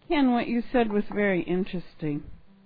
Ken, what you said was very interesting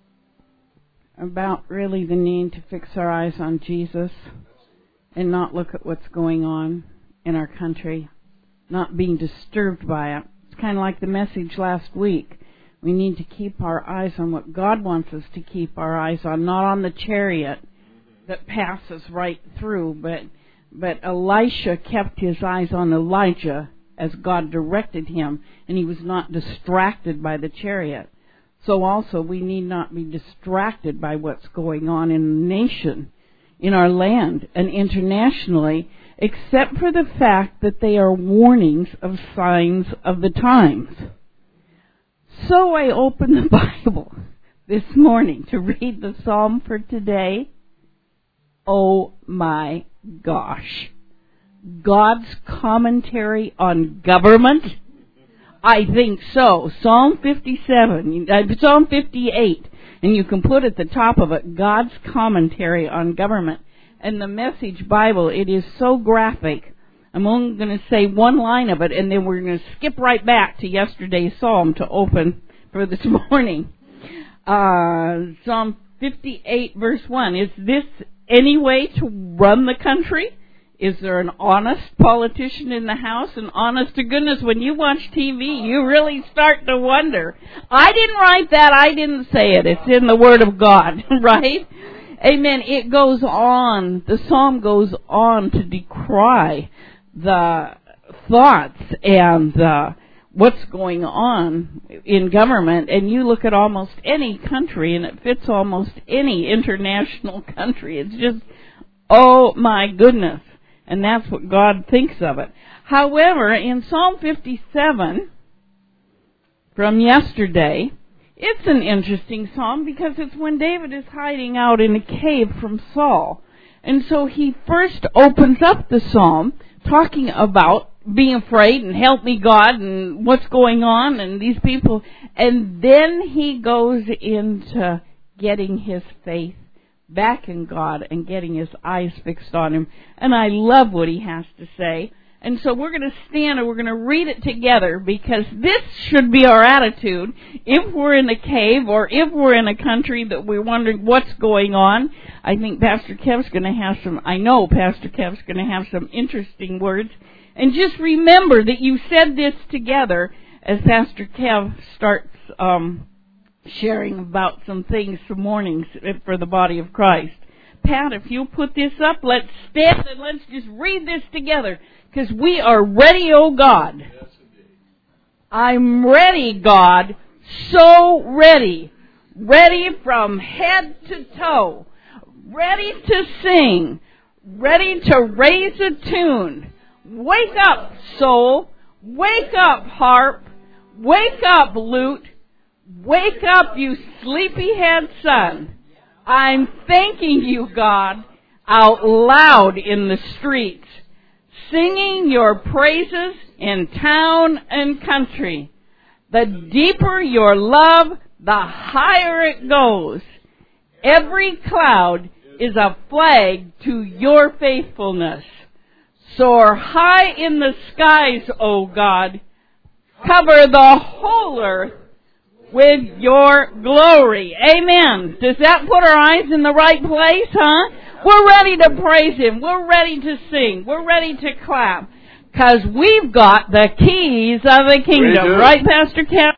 about really the need to fix our eyes on Jesus and not look at what's going on in our country, not being disturbed by it. It's kind of like the message last week. We need to keep our eyes on what God wants us to keep our eyes on, not on the chariot that passes right through, but Elisha kept his eyes on Elijah as God directed him, and he was not distracted by the chariot. So also we need not be distracted by what's going on in the nation, in our land, and internationally, except for the fact that they are warnings of signs of the times. So I opened the Bible this morning to read the psalm for today. Oh my gosh. God's commentary on government? I think so. Psalm 58, and you can put at the top of it, God's commentary on government. And the Message Bible, it is so graphic. I'm only going to say one line of it, and then we're going to skip right back to yesterday's psalm to open for this morning. Psalm 58, verse 1. Is this any way to run the country? Is there an honest politician in the house? And honest to goodness, when you watch TV, you really start to wonder. I didn't write that. I didn't say it. It's in the Word of God, right? Amen. It goes on. The psalm goes on to decry the thoughts and what's going on in government. And you look at almost any country, and it fits almost any international country. It's just, oh my goodness. And that's what God thinks of it. However, in Psalm 57 from yesterday, it's an interesting psalm because it's when David is hiding out in a cave from Saul. And so he first opens up the psalm talking about being afraid and help me God and what's going on and these people. And then he goes into getting his faith back in God and getting his eyes fixed on him. And I love what he has to say. And so we're going to stand and we're going to read it together, because this should be our attitude if we're in a cave or if we're in a country that we're wondering what's going on. I think Pastor Kev's going to have some interesting words. And just remember that you said this together as Pastor Kev starts sharing about some things, some mornings for the body of Christ. Pat, if you'll put this up, let's stand and let's just read this together, because we are ready, oh God. Yes, indeed. I'm ready, God, so ready. Ready from head to toe. Ready to sing. Ready to raise a tune. Wake up, soul. Wake up, harp. Wake up, lute. Wake up, you sleepyhead son. I'm thanking you, God, out loud in the streets, singing your praises in town and country. The deeper your love, the higher it goes. Every cloud is a flag to your faithfulness. Soar high in the skies, O God. Cover the whole earth with your glory. Amen. Does that put our eyes in the right place, huh? We're ready to praise Him. We're ready to sing. We're ready to clap. Because we've got the keys of the kingdom. Right, Pastor Ken?